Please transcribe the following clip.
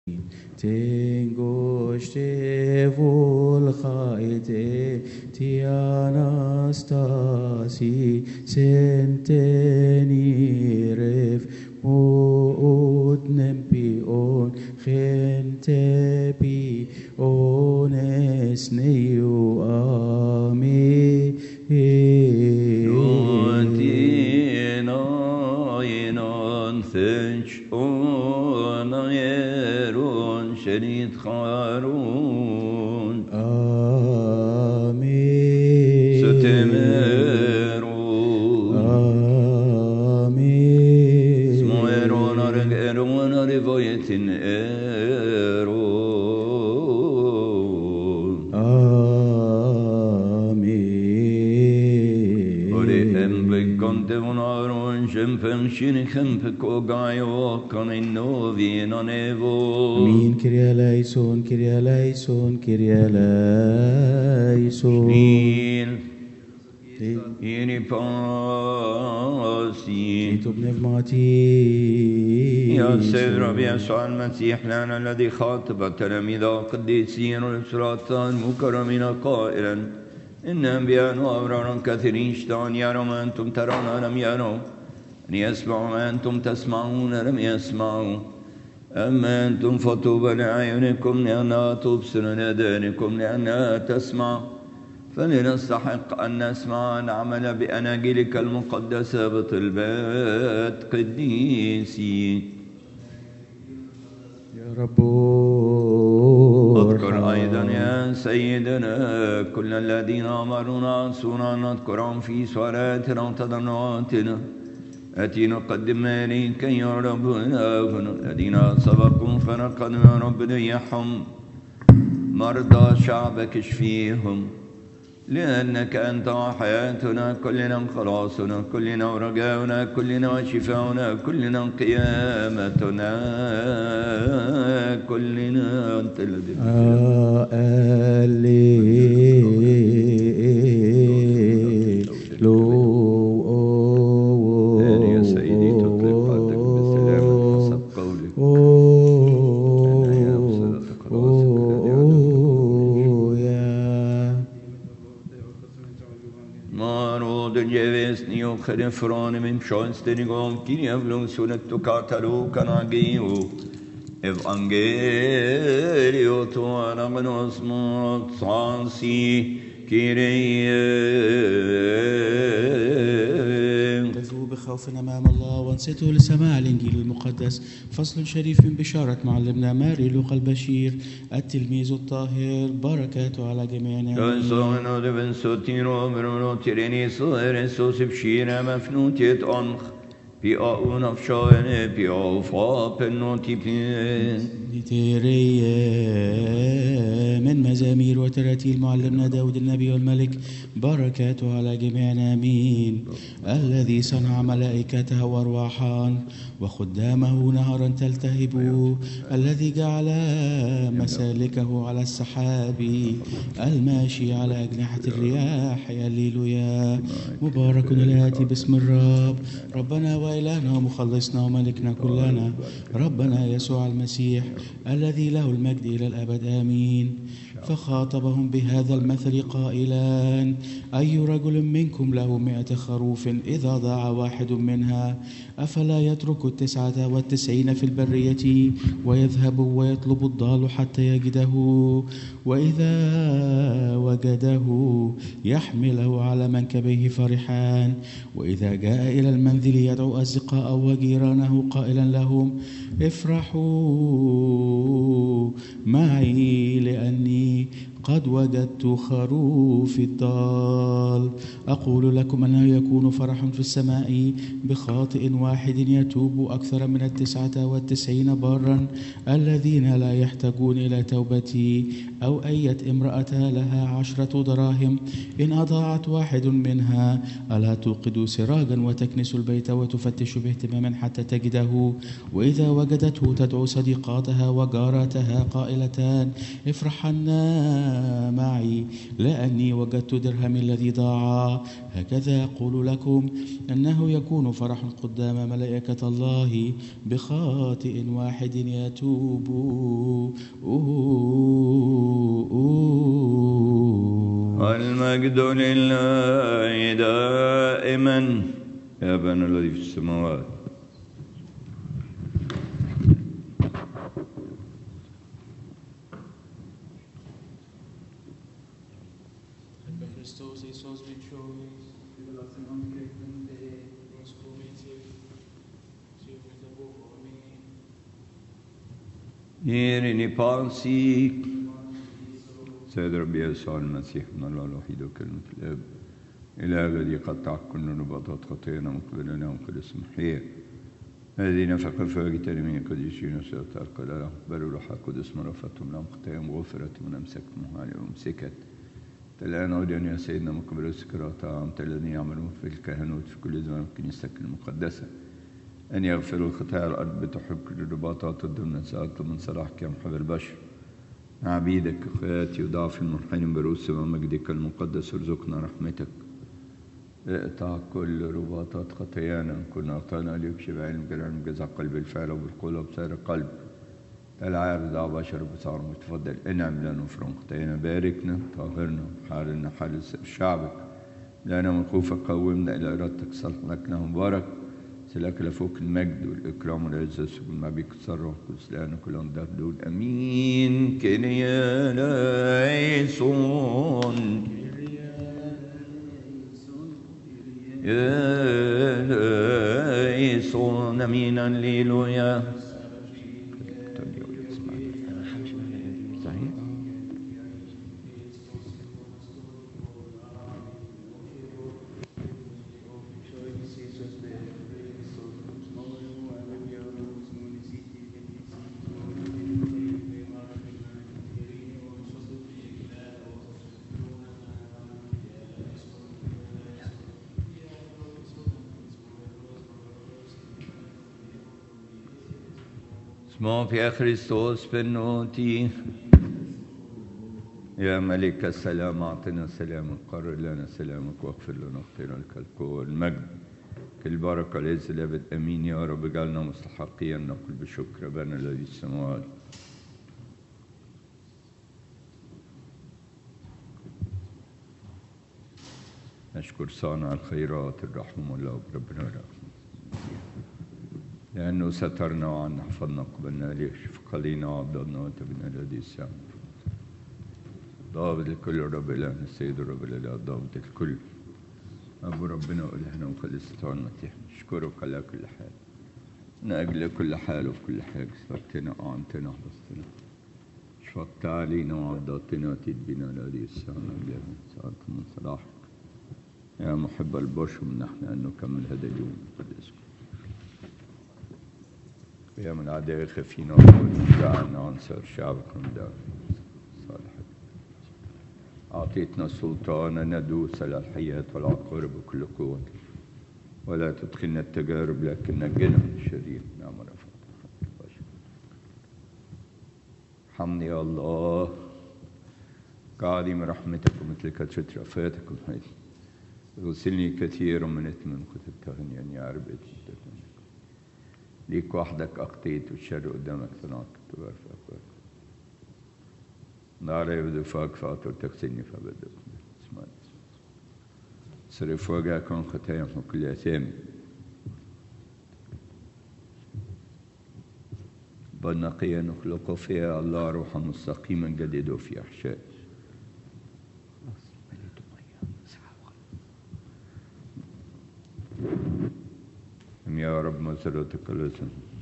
Tengoște volhaite ti anastasi sentenirev mod nempion gentepi onesneu amen. شريط خارون آمين ستمرون آمين سمويرون أرقرون رفاية إيرون آمين ورئم بكنت ونارون شمفن شنخم بكوغايو كان النوفين نيفو مين كريا ليسون كريا ليسون كريا ليسون إني باسي تب نفماتي يا سيد ربي يسوع المسيح لنا الذي خاطب تلاميذ قديسين والإسراطان مكرمين قائلا إن أنبياء وأبرار كثيرين اشتهون يروا ما أنتم ترون لم يروا أن يسمعوا ما أنتم تسمعون لم يسمعوا أما أنتم فطوبى لأعينكم لأنها تبصر لآذانكم لأنها تسمع فلنستحق أن نسمع نعمل بأناجيلك المقدسة بطلبات قديسي يا رب اذكر أيضا يا سيدنا كل الذين أمرونا سونا نذكرهم في صلاتنا وتضرعاتنا التي نقدم إليك يا رب إلهنا الذين سبقوا فنقدم يا رب ليحم مرضى شعبك اشفيهم لأنك أنت حياتنا كلنا خلاصنا كلنا رجاؤنا كلنا شفاؤنا كلنا قيامتنا كلنا أنت الذي يا سيدي تطلق قلبك بالسلام حسب قولك أنا يا وصلة خلاصك جيفسني وخرفران من شانستنيغام كيني أفلون سنة كاتلو كناجيو إفانجيليو توانا من اسمه صانسي كيري تثوا بخوف أمام الله وانصتوا لسماع الإنجيل المقدس. فصل شريف من بشارة معلمنا ماري لوقا البشير التلميذ الطاهر بركاته على جميعنا. كنسونا دبن سوتيرو برونو تيريني صغير سوس بشيرة مفنوتيت أنخ بي أون أفشاين بي أوفا بنوتي بين من مزامير وتراتيل معلمنا داود النبي والملك بركاته على جميعنا آمين. الذي صنع ملائكته وأرواحا وخدامه نهرا تلتهب الذي جعل مسالكه على السحاب الماشي على أجنحة الرياح هللويا. مبارك الآتي باسم الرب ربنا وإلهنا ومخلصنا وملكنا كلنا ربنا يسوع المسيح الذي له المجد إلى الأبد آمين. فخاطبهم بهذا المثل قائلا أي رجل منكم له 100 خروف إذا ضاع واحد منها أفلا يترك 99 في البرية ويذهب ويطلب الضال حتى يجده وإذا وجده يحمله على منكبيه فرحان وإذا جاء إلى المنزل يدعو أصدقاءه وجيرانه قائلا لهم افرحوا معي لأني قد وجدت خروفي الضال. أقول لكم أنه يكون فرح في السماء بخاطئ واحد يتوب أكثر من 99 بارا الذين لا يحتاجون إلى توبتي. أو أية امرأة لها 10 دراهم إن أضاعت واحد منها ألا توقد سراجا وتكنس البيت وتفتش باهتمام حتى تجده؟ وإذا وجدته تدعو صديقاتها وجاراتها قائلتان افرحنا معي لأني وجدت درهمي الذي ضاع. هكذا أقول لكم أنه يكون فرح قدام ملائكة الله بخاطئ واحد يتوب. المجد لله دائما يا أبانا الذي في السماوات. Ieri pansi سيد ربي يسوع المسيح من الله الوحيد وكلمة الآب إله الذي قطع كل نبضات خطيئنا مقبلنا وقدس محيا الذي نفخ في وجه تلاميذ قديسين وسيطر قال لهم بل روح القدس مرفتهم لهم خطاياهم غفرت وأمسكتهم عليهم ومسكت الآن أود أن يا سيدنا مقبل السكرات أنت الذين يعملون في الكهنوت في كل زمان في كنيستك المقدسة أن يغفروا الخطايا الأرض بتحب كل الرباطات ضمن سألت من صلاحك يا محب البشر عبيدك أخواتي وضعف المنحنين برؤوس ومجدك المقدس ارزقنا رحمتك اقطع كل رباطات خطايانا كنا أعطانا ليك شبع علم بالعلم جزع قلب الفعل وبالقول وبسائر القلب العارض ضع بشر بصار متفضل انعم لنا وفرن خطايانا باركنا طهرنا حالنا حال شعبك لنا من خوفك قومنا إلى إرادتك صلحنا مبارك سلاك لفوق المجد والإكرام والعزة والسجود ما بيك تصرف قدس لأن كلهم دول أمين كنيا لايسون يا لايسون أمين الليلويا اسمه في خريستوس بنوتي يا ملك السلام أعطنا سلامك قرر لنا سلامك واغفر لنا اغفرك الكل المجد كل بركة ليس الأبد أمين يا رب اجعلنا مستحقين نقول بشكر أبانا الذي في السماوات. نشكر صانع الخيرات الرحمة الله بربنا الرحمن لأنه سترنا وعنا حفظنا قبلنا ليش فقلينا وعبدنا وتبنا الذي السامر ضابط الكل رب إلهنا السيد رب الإله ضابط الكل أبو ربنا وإلهنا وخليصته المسيح نشكرك على كل حال من أجل كل حال وفي كل حاجة سترتنا وأعنتنا وحفظتنا شفقت علينا وعضدتنا وأتيت بنا الذي السامر جميع سألت من صلاحك يا محب البشر نحن أن نكمل هذا اليوم قدسك يا من أعداء خفينا ودعنا وانصر شعبك من دار صالح أعطيتنا سلطان ندوس على الحياة والعقارب بكل قوة ولا تدخلنا التجارب لكن نجنا من الشرير نعم رفعت حمد يا الله كعظيم رحمتك ومثل كثرة رأفاتك غسلني كثيرا من إثم كنت تغنيني يا رب ليك وحدك أخطيت والشر قدامك صنعت تبارك أكبر نار يبدو فاك فاطر تغسلني فبدك اسمع صرف وجهك عن خطاياهم وكل أثامي بل نقيا نخلق فيها الله روحا مستقيما جديد في أحشائي يا رب مسرتك لسن